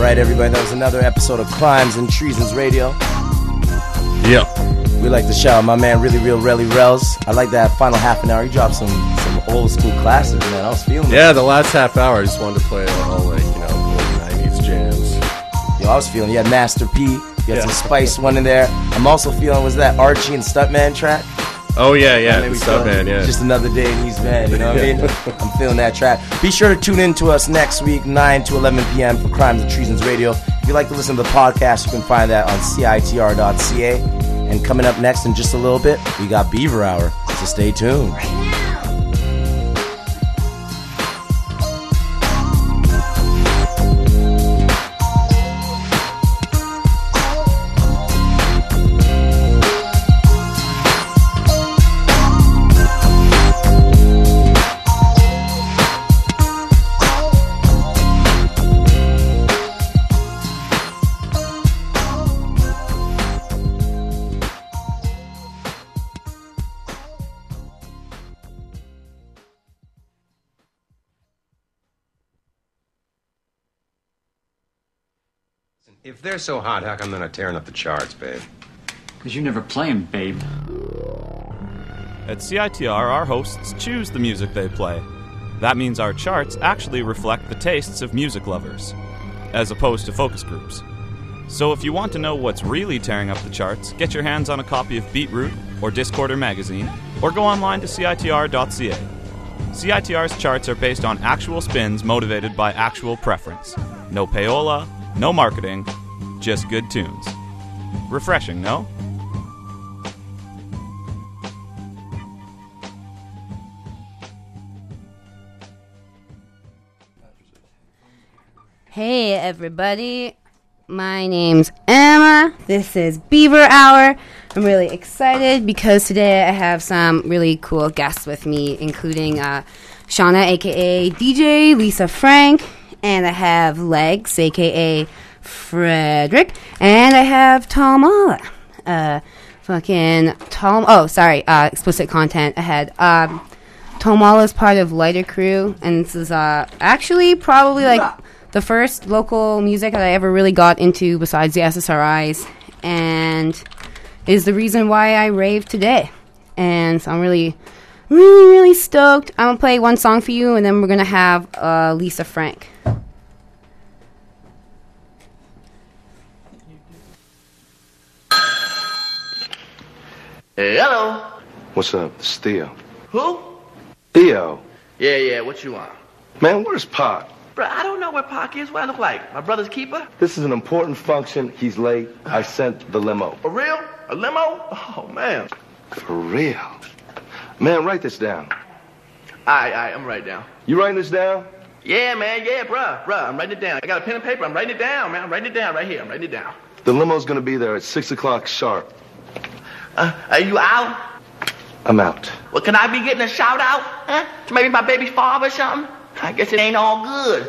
right, everybody. That was another episode of Crimes and Treasons Radio. Yep. We like to shout out my man, Really Real Relly Rels. I like that final half an hour. He dropped some old school classics, man. I was feeling it. Yeah, the last half hour, I just wanted to play all, like, you know, old 90s jams. Yo, I was feeling, you had Master P. You had some Spice one in there. I'm also feeling, was that Archie and Stuntman track? Oh, yeah, the Stuntman, yeah. Just another day and he's mad, you know what I mean? I'm feeling that track. Be sure to tune in to us next week, 9 to 11 p.m. for Crimes and Treasons Radio. If you'd like to listen to the podcast, you can find that on CITR.ca. And coming up next in just a little bit, we got Beaver Hour, so stay tuned. If they're so hot, how come they're not tearing up the charts, babe? Because you never play them, babe. At CITR, our hosts choose the music they play. That means our charts actually reflect the tastes of music lovers, as opposed to focus groups. So if you want to know what's really tearing up the charts, get your hands on a copy of Beatroot or Discorder magazine, or go online to CITR.ca. CITR's charts are based on actual spins motivated by actual preference. No payola, no marketing, just good tunes. Refreshing, no? Hey everybody, my name's Emma. This is Beaver Hour. I'm really excited because today I have some really cool guests with me, including Shauna, aka DJ Lisa Frank, and I have Legs, aka Frederick, and I have Tom explicit content ahead. Tom is part of Lighter Crew, and this is actually probably like the first local music that I ever really got into besides the SSRIs, and is the reason why I rave today. And so I'm really, really, really stoked. I'm gonna play one song for you, and then we're gonna have Lisa Frank. Hey, hello. What's up? It's Theo. Who? Theo. Yeah, what you want? Man, where's Pac? Bro, I don't know where Pac is. What I look like? My brother's keeper? This is an important function. He's late. I sent the limo. For real? A limo? Oh, man. For real? Man, write this down. All right, I'm writing it down. You writing this down? Yeah, man, bruh, I'm writing it down. I got a pen and paper. I'm writing it down, man. I'm writing it down right here. I'm writing it down. The limo's gonna be there at 6 o'clock sharp. Are you out? I'm out. Well, can I be getting a shout out? Huh? Maybe my baby's father or something? I guess it ain't all good.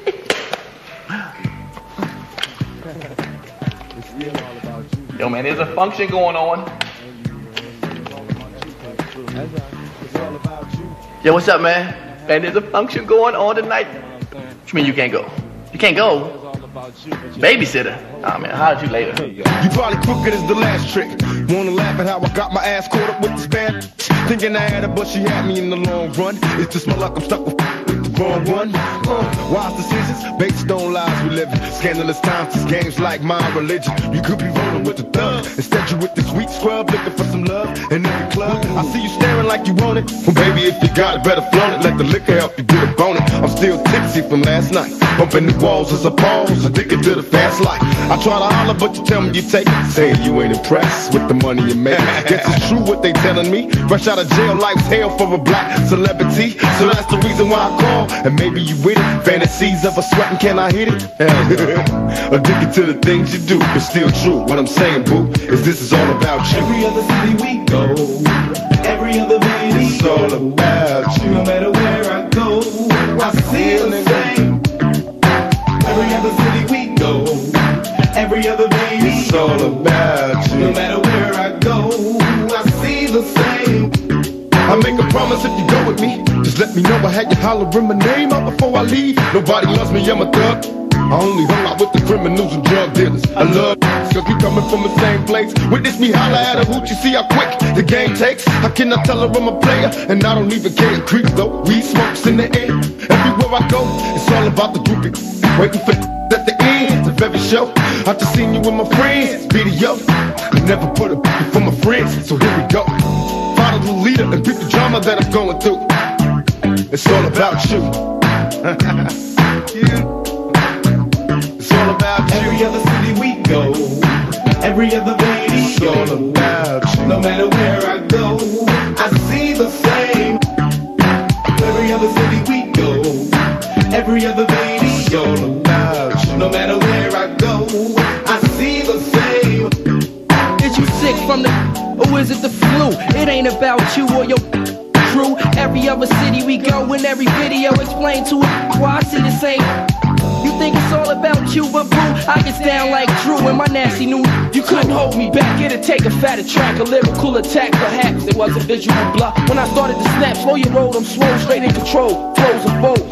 Yo, man, there's a function going on. Yo, what's up, man? Man, there's a function going on tonight. What you mean you can't go? You can't go? Babysitter? Oh, man, how did you later? You probably crooked as the last trick. Wanna laugh at how I got my ass caught up with this bad thinking I had her, but she had me in the long run. It's just my luck, I'm stuck with the wrong one. Wise decisions based on lies we live in. Scandalous times, this game's like my religion. You could be rolling with the thug. Instead you with the sweet scrub, looking for some love in every club. I see you staring like you want it. Well, baby, if you got it, better flaunt it. Let the liquor help you get a bone it. I'm still tipsy from last night. Bumping the walls as a pause, addicted to the fast life. I try to holler, but you tell me you take it. Saying you ain't impressed with the money you make. Guess it's true what they telling me. Fresh out of jail, life's hell for a black celebrity. So that's the reason why I call. And maybe you with it. Fantasies of a sweating, can I hit it? Addicted to the things you do, but still true. What I'm saying, boo, is this is all about you. Every other city we go, every other baby, it's all about you. No matter where I go, I feel the same. Every other city we go, every other baby, it's all about you. No matter where I go, I see the same. I make a promise if you go with me, just let me know I had you hollering my name out before I leave. Nobody loves me, I'm a thug. I only hung out with the criminals and drug dealers. I love cause we coming from the same place. Witness me holler at a hoochie, see how quick the game takes. How can I tell her I'm a player? And I don't even care. Creep though, weed smokes in the air. Everywhere I go, it's all about the groupie. Waiting for at the end of every show. I just seen you with my friends, video. I never put a for my friends, so here we go. Follow the leader and beat the drama that I'm going through. It's all about you. It's all about you. Every other city we go, every other radio. It's all about you. No matter where I go, I see the same. Every other city we go, every other radio. It's all about you. No matter where I go, I see the same. Is you sick from the, or is it the flu? It ain't about you or your crew. Every other city we go, in every video explain to it why I see the same. You think it's all about you, but boo, I get down like Drew and my nasty new. You couldn't hold me back, it'd take a fatter track, a lyrical attack, perhaps it was a visual bluff. When I started to snap, slow your roll, I'm slow, straight in control, flows are bold.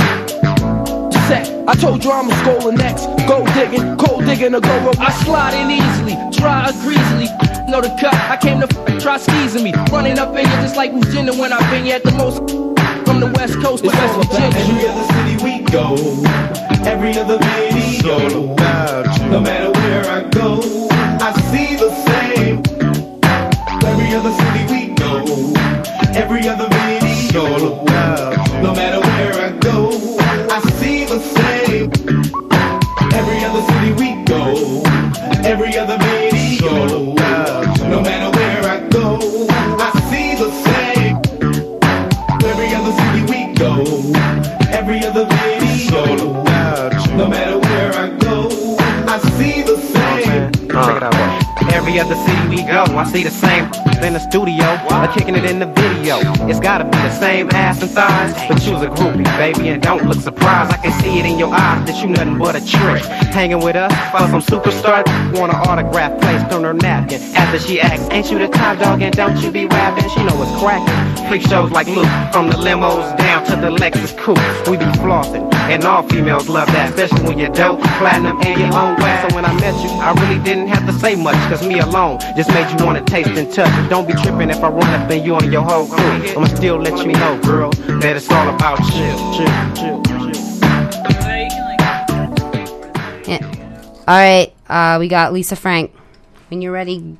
I told you I'm a skull next. Gold digging, cold digging, a go rope. I slide in easily, dry or greasily. Know the cut, I came to try skeezing me. Running up in you just like Virginia when I've been here at the most. From the west coast to West Virginia. Every other city we go, every other video. No matter where I go, I see the same. Every other city we go, every other video. No matter where I go, I see the same. Every other city we go, every other video. No matter where I go, I see the same. Every other city we go, every other video. No matter where I go, I see the same. Check it out. Every other city we go, I see the same in the studio, or kicking it in the video. It's gotta be the same ass and thighs, but you's a groupie, baby, and don't look surprised. I can see it in your eyes that you nothing but a trick. Hanging with us, for some superstar, want an autograph placed on her napkin. After she asks, ain't you the top dog and don't you be rapping? She know it's cracking. Freak shows like Luke, from the limos down to the Lexus coupe. We be flossing, and all females love that, especially when you're dope, platinum, and your own way. So when I met you, I really didn't have to say much, cause me alone just made you wanna taste and touch. Don't be tripping if I run up in you and your whole crew. I'ma still let you know, girl, that it's all about chill. Yeah. Alright, we got Lisa Frank. When you're ready.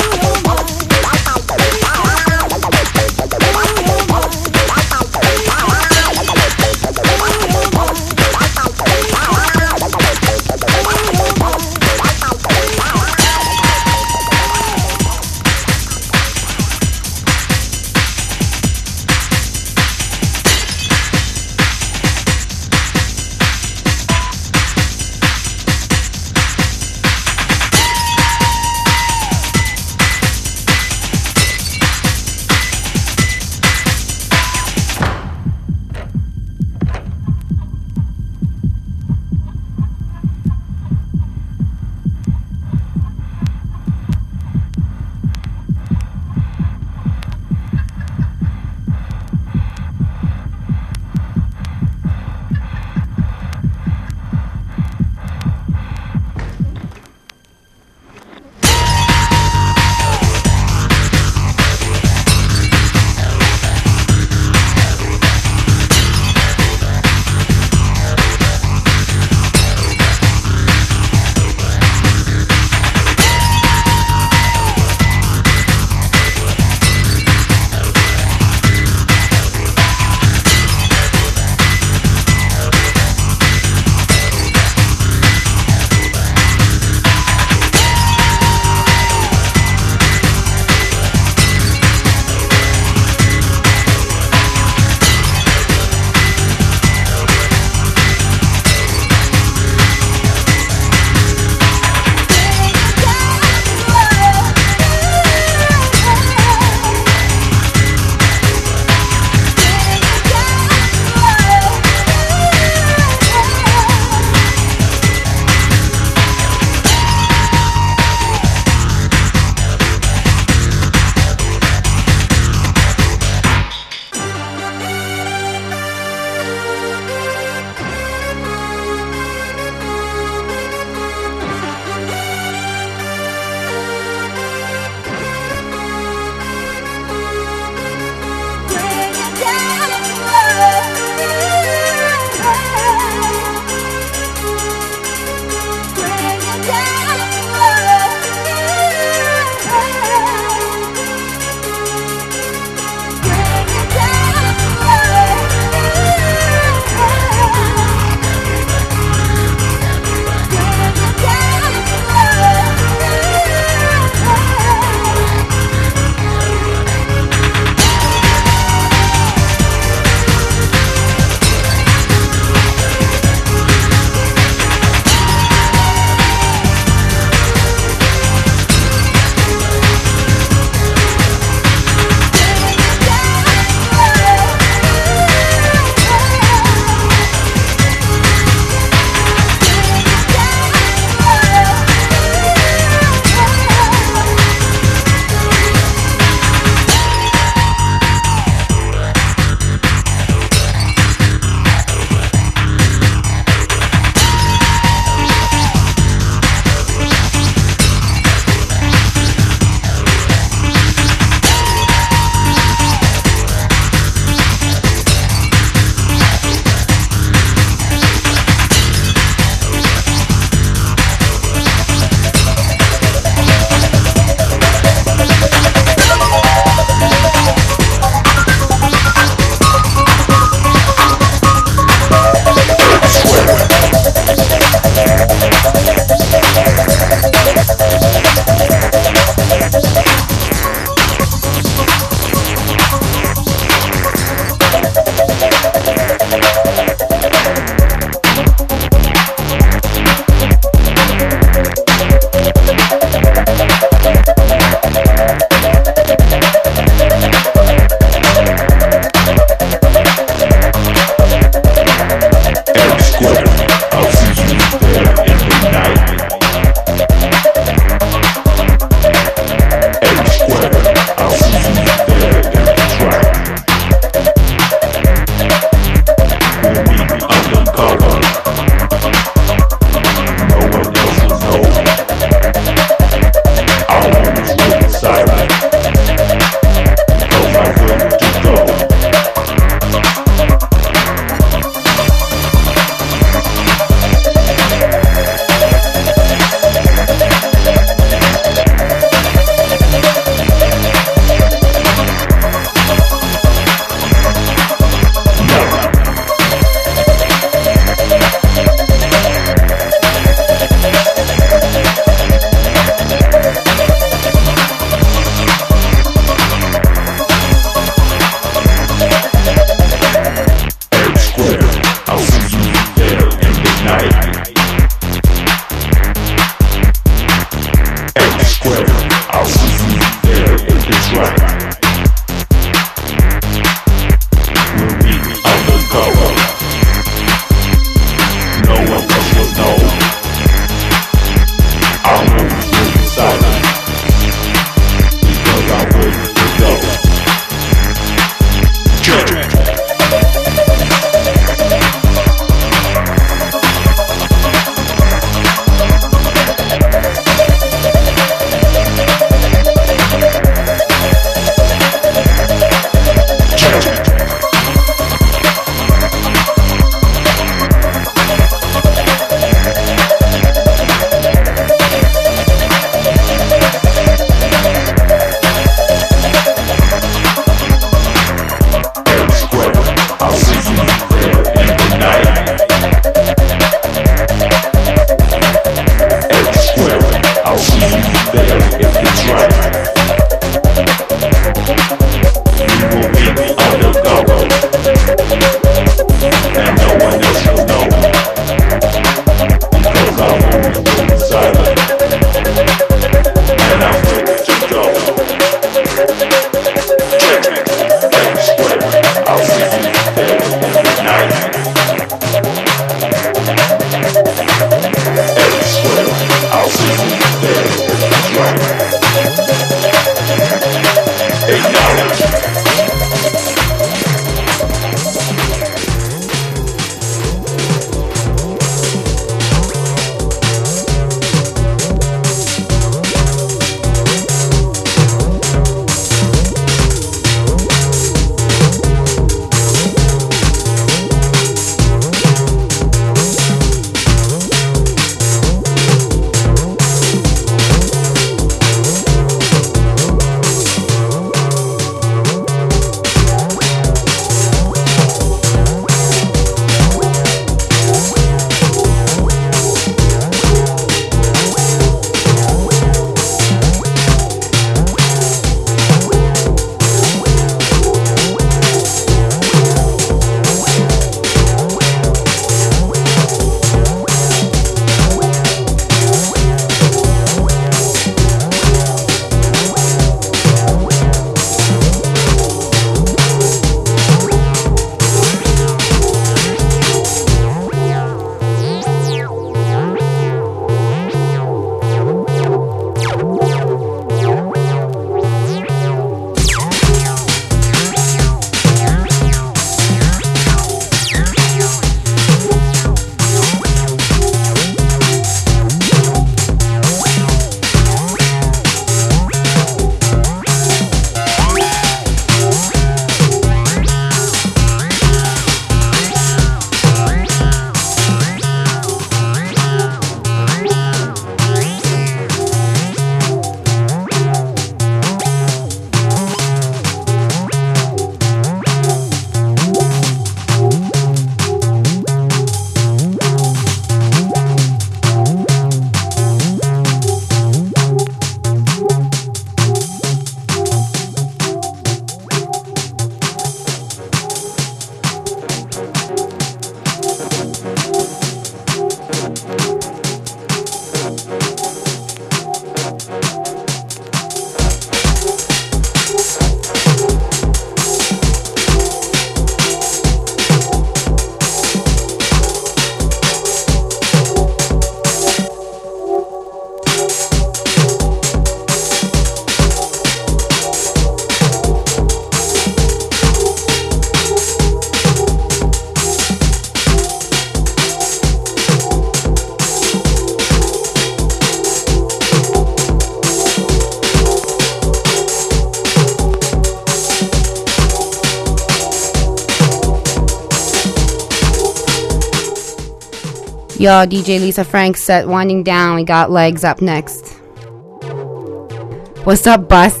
Yo, DJ Lisa Frank set winding down. We got Legs up next. What's up, Bus?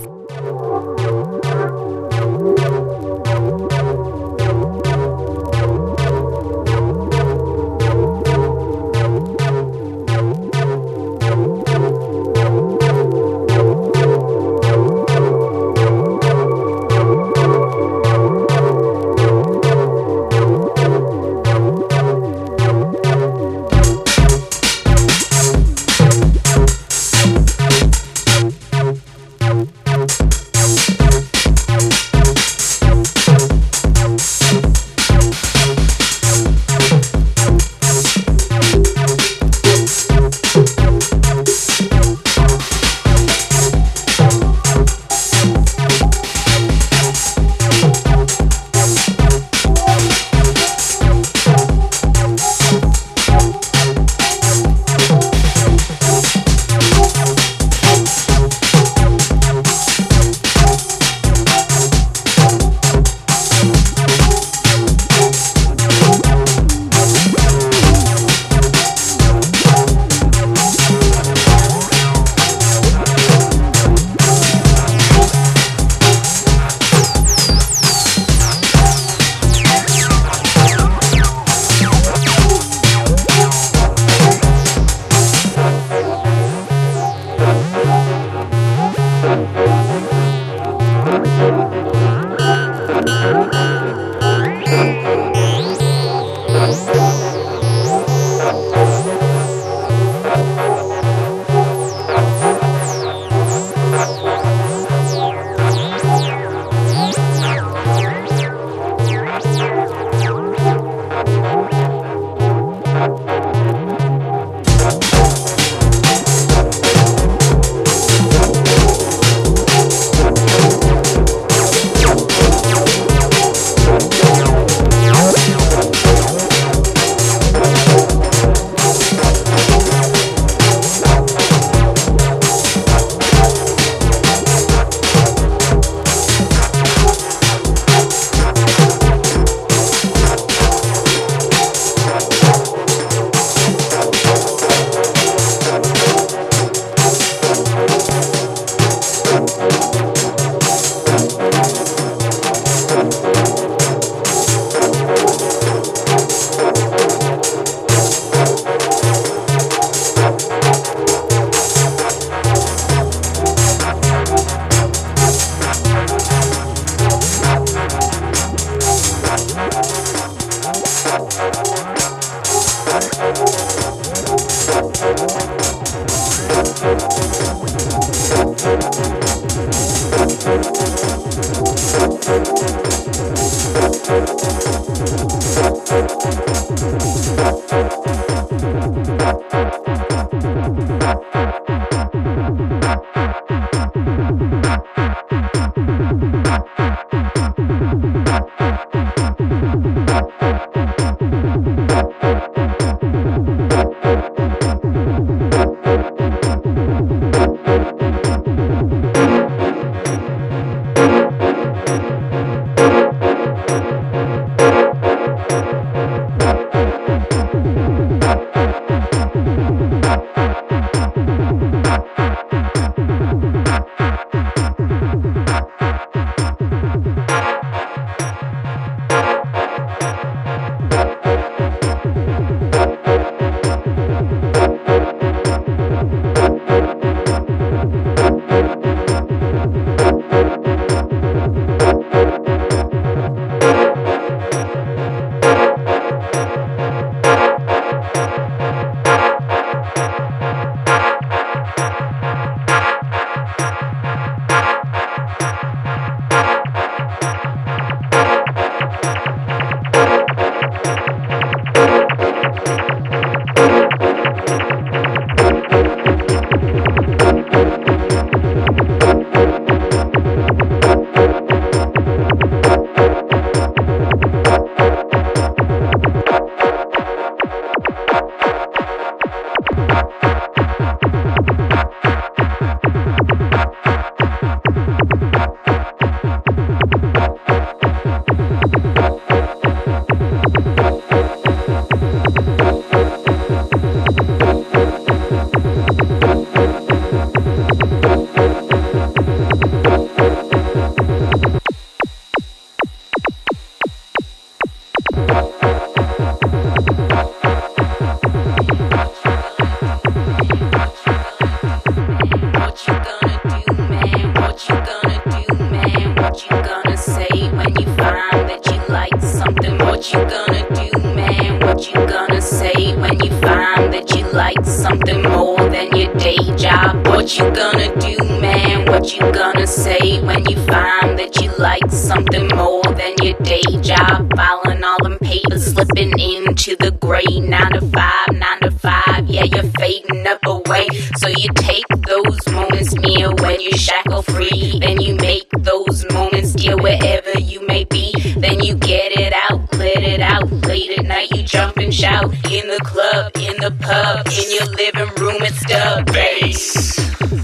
What you gonna do, man? What you gonna say when you find that you like something more than your day job? Filing all them papers, slipping into the gray. 9 to 5, 9 to 5, yeah, you're fading up away. So you take those moments near when you're shackle free, and you make those moments dear wherever you may be. Then you get it out, let it out. Late at night you jump and shout in the club, in the pub, in your living room. It's the bass.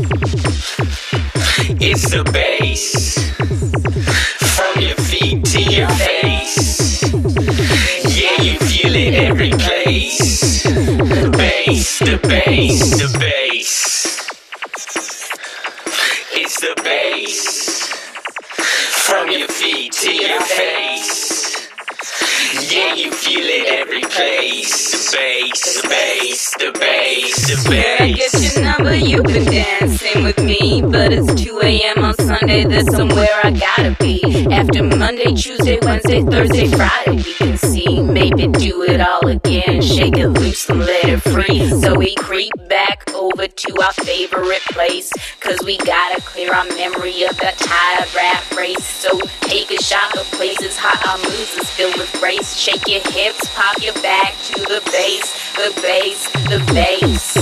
It's the bass. From your feet to your face. Yeah, you feel it every place. The bass, the bass, the bass. It's the bass. From your feet to your face. Yeah, you feel it every place. The bass, the bass, the bass, the bass. I get your number, you've been dancing with me, but it's 2 a.m. on Sunday, there's somewhere I gotta be. After Monday, Tuesday, Wednesday, Thursday, Friday, we can see. Maybe do it all again, shake it loose and let it free. So we creep back over to our favorite place, cause we gotta clear our memory of that tired rap race. So take a shot of places hot, our moves is filled with grace. Shake your hips, pop your back to the bass, the bass, the bass.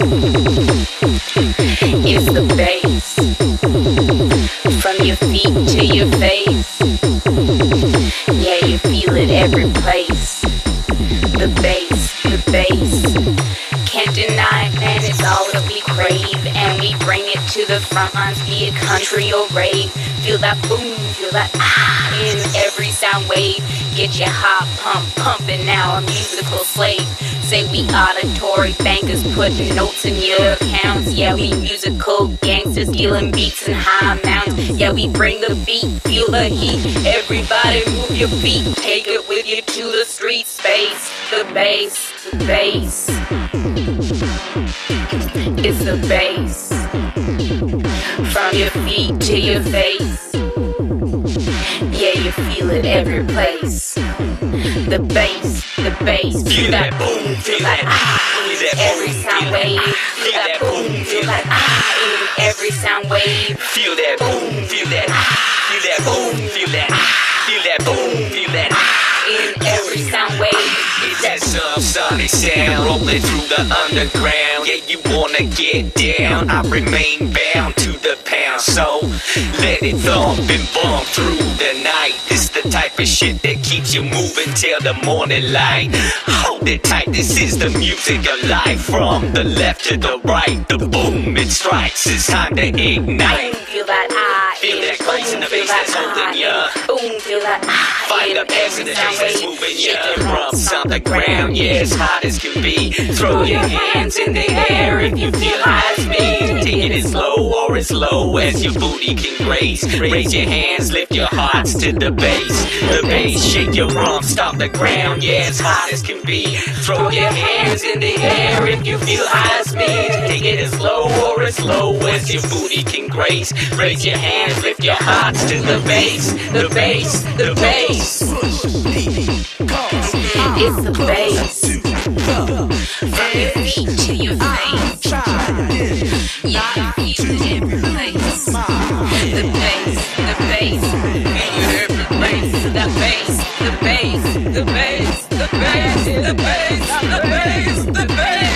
It's the bass. From your feet to your face. Yeah, you feel it every place. The bass, the bass. Can't deny it, man, it's all that we crave. And we bring it to the front lines, be it country or rave. Feel that boom, feel that ah in every sound wave. Get your heart pumping now, a musical slave. Say we auditory bankers putting notes in your accounts. Yeah, we musical gangsters dealing beats and high amounts. Yeah, we bring the beat, feel the heat. Everybody move your feet, take it with you to the street space. The bass, the bass. It's the bass. From your feet to your face. Yeah, you feel it every place. The bass, the bass. Feel that boom, feel that ah. Every sound wave. Feel that boom, feel that ah. In every sound wave. Feel that boom, feel that ah. Feel that boom, feel that ah. Feel that boom, feel that ah. In every sound wave. It's that subsonic sound rolling through the underground. Yeah, you wanna get down. I remain bound to the pound, so let it thump and bump through the night. It's the type of shit that keeps you moving till the morning light. Hold it tight, this is the music of life. From the left to the right, the boom it strikes. It's time to ignite. Feel that ah, feel that grace in the bass that's holding ya. Boom, feel that ah. Find the bass in the bass that's moving ya. Rumps on the ground, yeah, as hot as can be. Throw your hands in the air if you feel high as me. Take it as low or as low as your booty can grace. Raise your hands, lift your hearts to the bass. The bass, shake your rump, stomp the ground, yeah, as hot as can be. Throw your hands in the air if you feel high as me. Take it as low or as low as your booty can grace. Raise your hands, lift your hearts to the bass. The bass, the bass. It's the bass. From your feet to your face. Yeah, you feel it every place. The bass, the bass. And you heard the bass, the bass, the bass, the bass, the bass, the bass, the bass, the bass.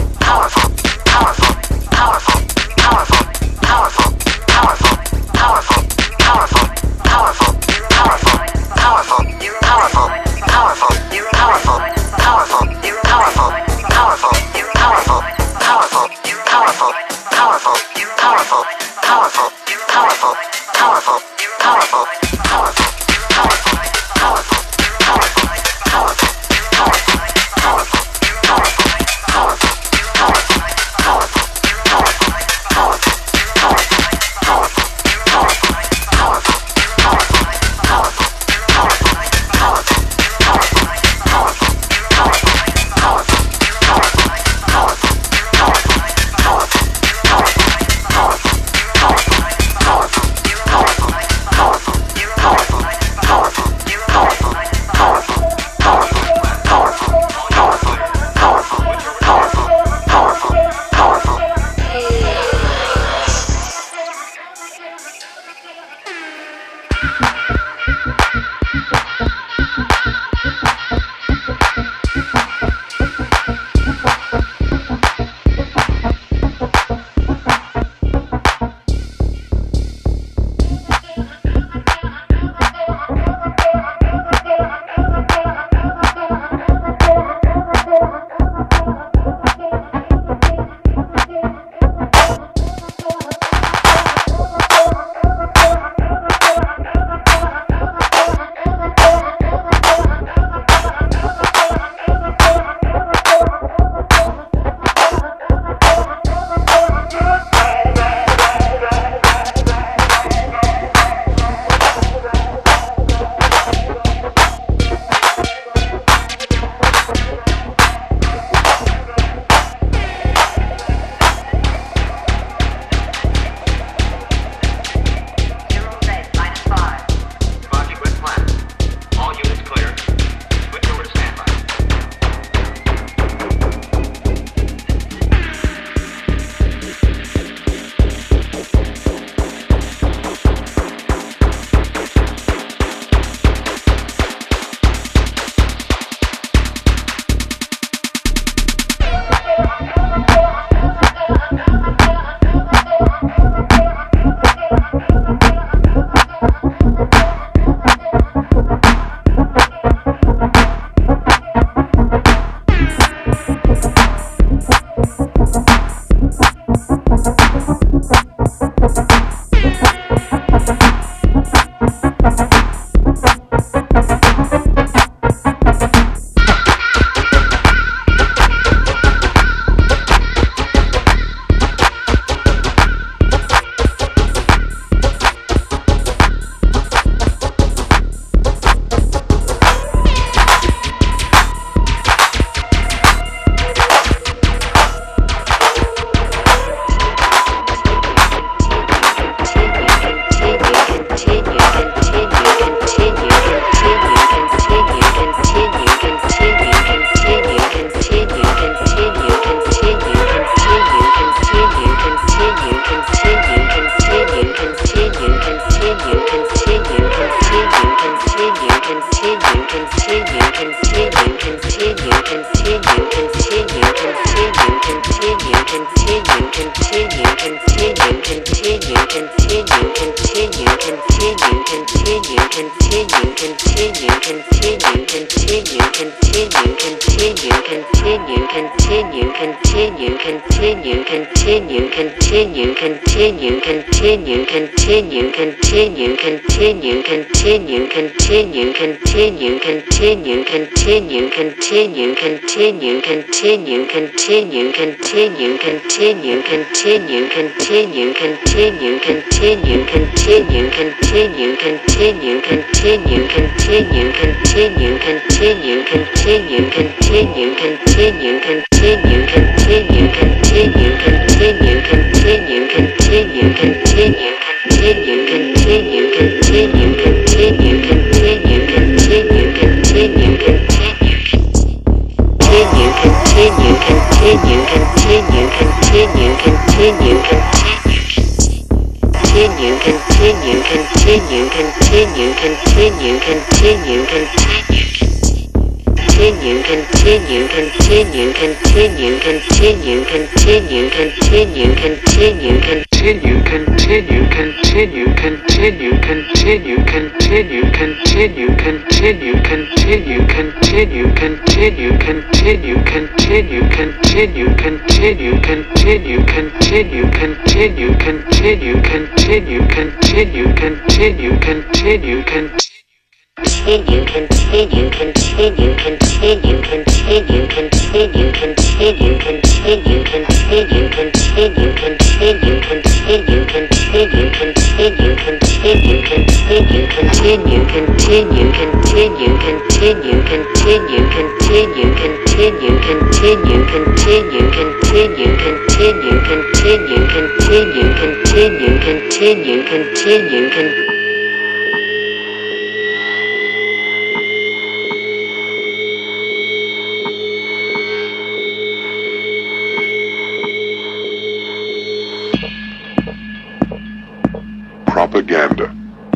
Propaganda.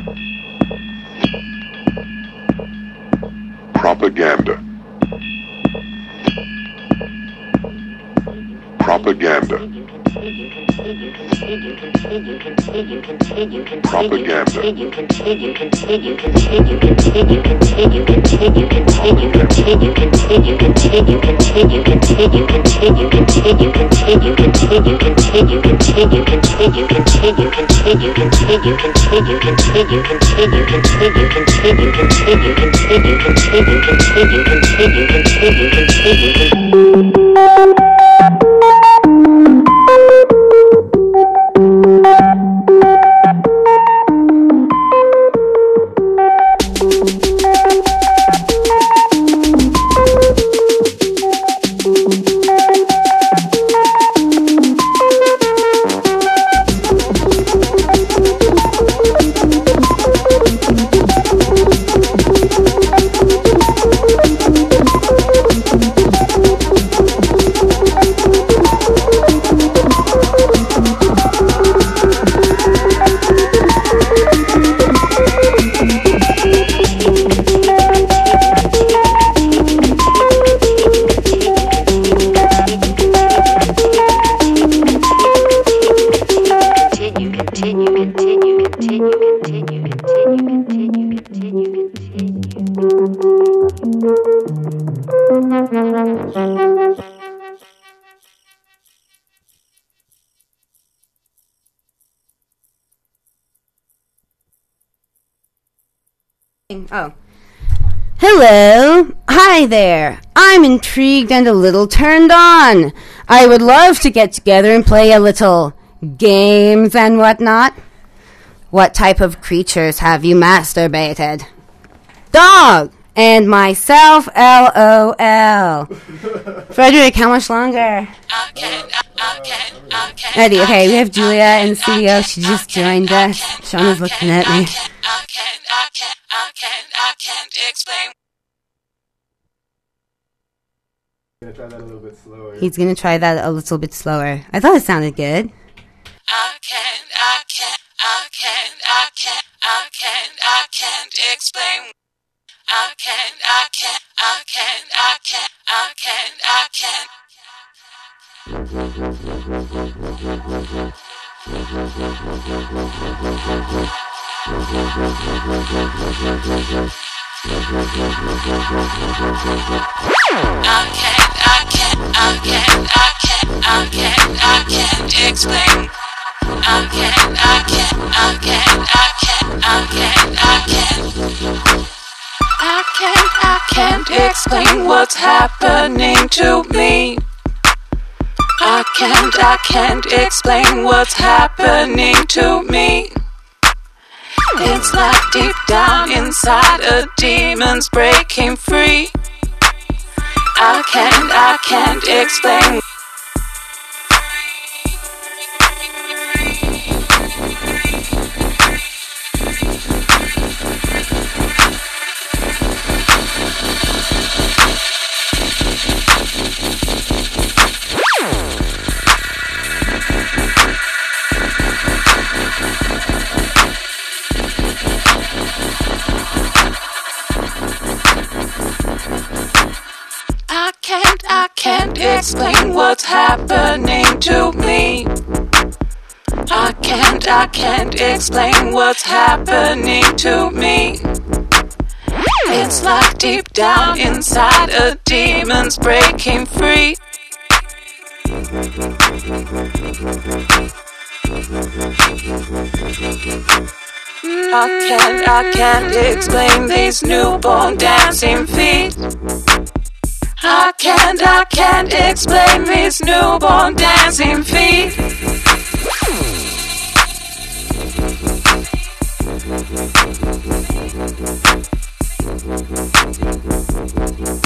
Propaganda. Propaganda. Oh. Hello. Hi there. I'm intrigued and a little turned on. I would love to get together and play a little games and whatnot. What type of creatures have you masturbated? Dog! And myself, LOL. Frederick, how much longer? Eddie, okay, we have Julia in the studio. She just joined us. Shauna's looking at me. I can't explain. Gonna try that a little bit slower. He's gonna try that a little bit slower. I thought it sounded good. I can't explain. I can't. can't explain. I can't explain what's happening to me. I can't explain what's happening to me. It's like deep down inside a demon's breaking free. I can't explain. I can't explain what's happening to me. I can't explain what's happening to me. It's like deep down inside a demon's breaking free. I can't explain these newborn dancing feet. I can't explain these newborn dancing feet.